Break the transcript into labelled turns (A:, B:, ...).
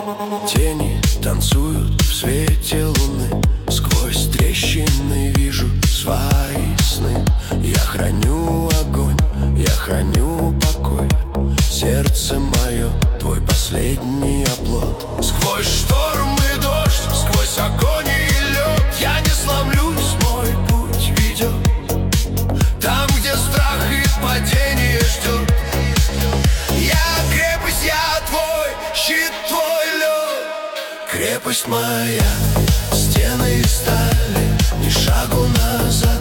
A: Тени танцуют в свете луны, сквозь трещины вижу свои сны. Я храню огонь, я храню покой. Сердце мое, твой последний оплот. Сквозь шторм и дождь, сквозь огонь и лед, я не сломлюсь, мой путь ведет там, где страх и падение ждет. Я крепость, я твой щит, твой лед. Крепость моя, стены из стали, ни шагу назад.